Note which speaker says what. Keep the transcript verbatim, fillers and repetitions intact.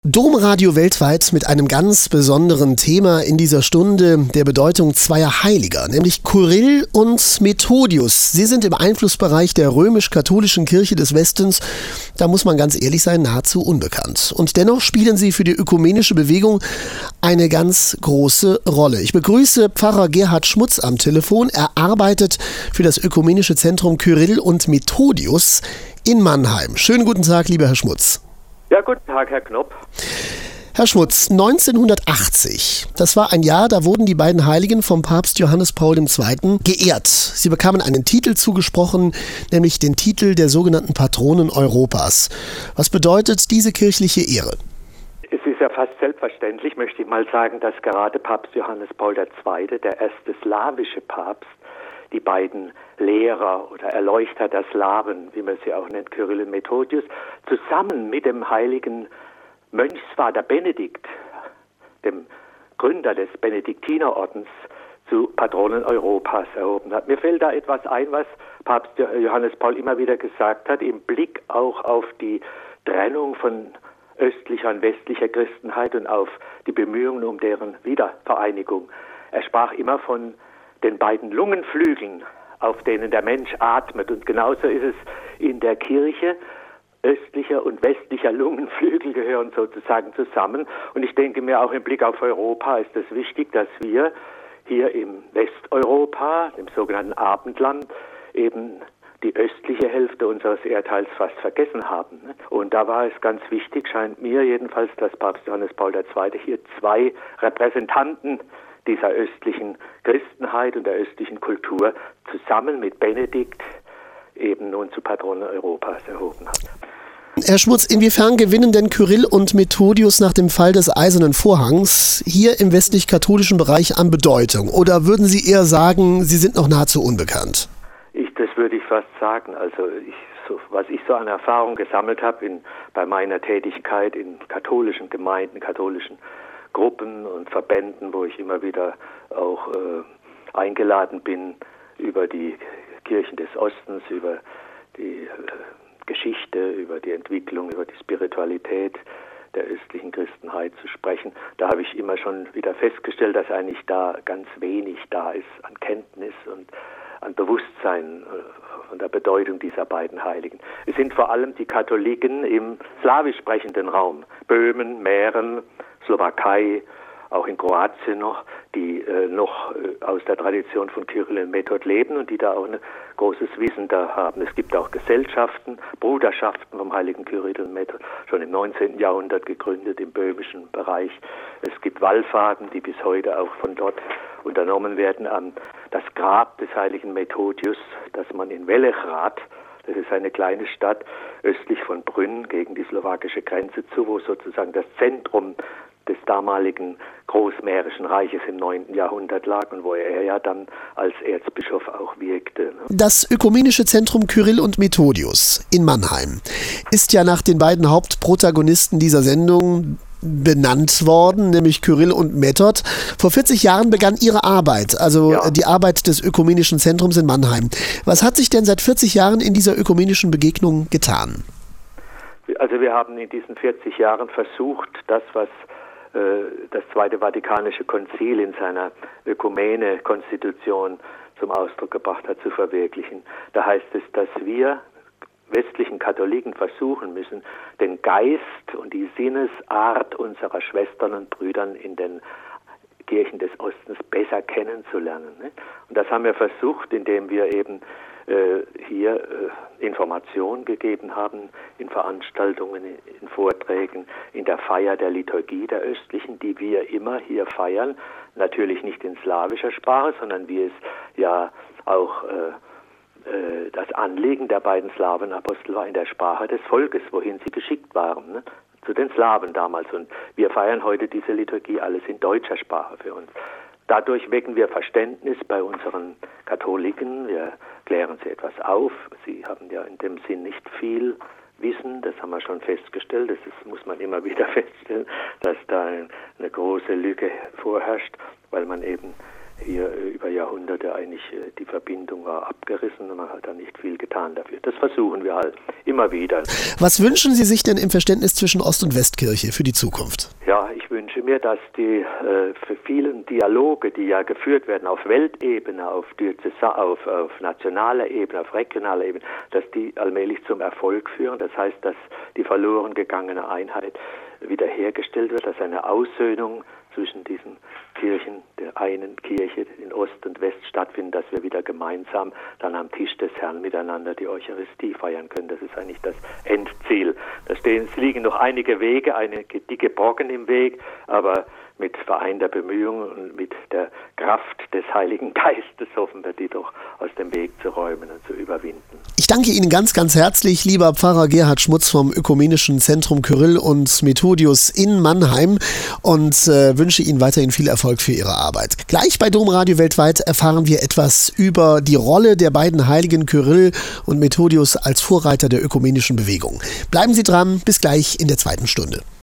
Speaker 1: Domradio weltweit mit einem ganz besonderen Thema in dieser Stunde, der Bedeutung zweier Heiliger, nämlich Kyrill und Methodius. Sie sind im Einflussbereich der römisch-katholischen Kirche des Westens, da muss man ganz ehrlich sein, nahezu unbekannt. Und dennoch spielen sie für die ökumenische Bewegung eine ganz große Rolle. Ich begrüße Pfarrer Gerhard Schmutz am Telefon. Er arbeitet für das ökumenische Zentrum Kyrill und Methodius in Mannheim. Schönen guten Tag, lieber Herr Schmutz.
Speaker 2: Ja, guten Tag, Herr Knopp.
Speaker 1: Herr Schmutz, neunzehnhundertachtzig, das war ein Jahr, da wurden die beiden Heiligen vom Papst Johannes Paul der Zweite geehrt. Sie bekamen einen Titel zugesprochen, nämlich den Titel der sogenannten Patronen Europas. Was bedeutet diese kirchliche Ehre?
Speaker 2: Es ist ja fast selbstverständlich, möchte ich mal sagen, dass gerade Papst Johannes Paul der Zweite, der erste slawische Papst, die beiden Lehrer oder Erleuchter der Slawen, wie man sie auch nennt, Kyrill und Methodius, zusammen mit dem heiligen Mönchsvater Benedikt, dem Gründer des Benediktinerordens, zu Patronen Europas erhoben hat. Mir fällt da etwas ein, was Papst Johannes Paul immer wieder gesagt hat, im Blick auch auf die Trennung von östlicher und westlicher Christenheit und auf die Bemühungen um deren Wiedervereinigung. Er sprach immer von den beiden Lungenflügeln, auf denen der Mensch atmet. Und genauso ist es in der Kirche. Östlicher und westlicher Lungenflügel gehören sozusagen zusammen. Und ich denke mir, auch im Blick auf Europa ist es wichtig, dass wir hier im Westeuropa, dem sogenannten Abendland, eben die östliche Hälfte unseres Erdteils fast vergessen haben. Und da war es ganz wichtig, scheint mir jedenfalls, dass Papst Johannes Paul der Zweite hier zwei Repräsentanten dieser östlichen Christenheit und der östlichen Kultur zusammen mit Benedikt eben nun zu Patronen Europas erhoben hat.
Speaker 1: Herr Schmutz, inwiefern gewinnen denn Kyrill und Methodius nach dem Fall des Eisernen Vorhangs hier im westlich-katholischen Bereich an Bedeutung? Oder würden Sie eher sagen, sie sind noch nahezu unbekannt?
Speaker 2: Ich, das würde ich fast sagen. Also ich, so, was ich so an Erfahrung gesammelt habe in, bei meiner Tätigkeit in katholischen Gemeinden, katholischen Gruppen und Verbänden, wo ich immer wieder auch äh, eingeladen bin, über die Kirchen des Ostens, über die äh, Geschichte, über die Entwicklung, über die Spiritualität der östlichen Christenheit zu sprechen. Da habe ich immer schon wieder festgestellt, dass eigentlich da ganz wenig da ist an Kenntnis und an Bewusstsein von der Bedeutung dieser beiden Heiligen. Es sind vor allem die Katholiken im slawisch sprechenden Raum, Böhmen, Mähren, Slowakei, auch in Kroatien noch, die äh, noch äh, aus der Tradition von Kyrill und Method leben und die da auch ein großes Wissen da haben. Es gibt auch Gesellschaften, Bruderschaften vom heiligen Kyrill und Method, schon im neunzehnten Jahrhundert gegründet im böhmischen Bereich. Es gibt Wallfahrten, die bis heute auch von dort unternommen werden an das Grab des heiligen Methodius, das man in Velehrad, das ist eine kleine Stadt östlich von Brünn gegen die slowakische Grenze zu, wo sozusagen das Zentrum des damaligen Großmährischen Reiches im neunten Jahrhundert lag und wo er ja dann als Erzbischof auch wirkte.
Speaker 1: Das ökumenische Zentrum Kyrill und Methodius in Mannheim ist ja nach den beiden Hauptprotagonisten dieser Sendung benannt worden, nämlich Kyrill und Method. Vor vierzig Jahren begann Ihre Arbeit, also ja. die Arbeit des ökumenischen Zentrums in Mannheim. Was hat sich denn seit vierzig Jahren in dieser ökumenischen Begegnung getan?
Speaker 2: Also wir haben in diesen vierzig Jahren versucht, das, was das Zweite Vatikanische Konzil in seiner Ökumene-Konstitution zum Ausdruck gebracht hat, zu verwirklichen. Da heißt es, dass wir westlichen Katholiken versuchen müssen, den Geist und die Sinnesart unserer Schwestern und Brüdern in den Kirchen des Ostens besser kennenzulernen. Und das haben wir versucht, indem wir eben äh, hier äh, Informationen gegeben haben in Veranstaltungen, in Vorträgen, in der Feier der Liturgie der Östlichen, die wir immer hier feiern. Natürlich nicht in slawischer Sprache, sondern wie es ja auch äh, äh, das Anliegen der beiden Slawenapostel war, in der Sprache des Volkes, wohin sie geschickt waren, ne? Zu den Slawen damals. Und wir feiern heute diese Liturgie alles in deutscher Sprache für uns. Dadurch wecken wir Verständnis bei unseren Katholiken. Wir klären sie etwas auf. Sie haben ja in dem Sinn nicht viel Wissen, das haben wir schon festgestellt. Das ist, muss man immer wieder feststellen, dass da eine große Lücke vorherrscht, weil man eben hier über Jahrhunderte eigentlich die Verbindung war abgerissen und man hat da nicht viel getan dafür. Das versuchen wir halt immer wieder.
Speaker 1: Was wünschen Sie sich denn im Verständnis zwischen Ost- und Westkirche für die Zukunft?
Speaker 2: Ja, ich wünsche mir, dass die äh, für vielen Dialoge, die ja geführt werden auf Weltebene, auf Diözesa, auf, auf nationaler Ebene, auf regionaler Ebene, dass die allmählich zum Erfolg führen. Das heißt, dass die verloren gegangene Einheit wiederhergestellt wird, dass eine Aussöhnung zwischen diesen Kirchen, der einen Kirche in Ost und West stattfindet, dass wir wieder gemeinsam dann am Tisch des Herrn miteinander die Eucharistie feiern können. Das ist eigentlich das Endziel. Da stehen, es liegen noch einige Wege, einige dicke Brocken im Weg, aber mit vereinter Bemühung und mit der Kraft des Heiligen Geistes hoffen wir, die doch aus dem Weg zu räumen und zu überwinden.
Speaker 1: Ich danke Ihnen ganz, ganz herzlich, lieber Pfarrer Gerhard Schmutz vom Ökumenischen Zentrum Kyrill und Methodius in Mannheim, und äh, wünsche Ihnen weiterhin viel Erfolg für Ihre Arbeit. Gleich bei Domradio Weltweit erfahren wir etwas über die Rolle der beiden Heiligen Kyrill und Methodius als Vorreiter der ökumenischen Bewegung. Bleiben Sie dran, bis gleich in der zweiten Stunde.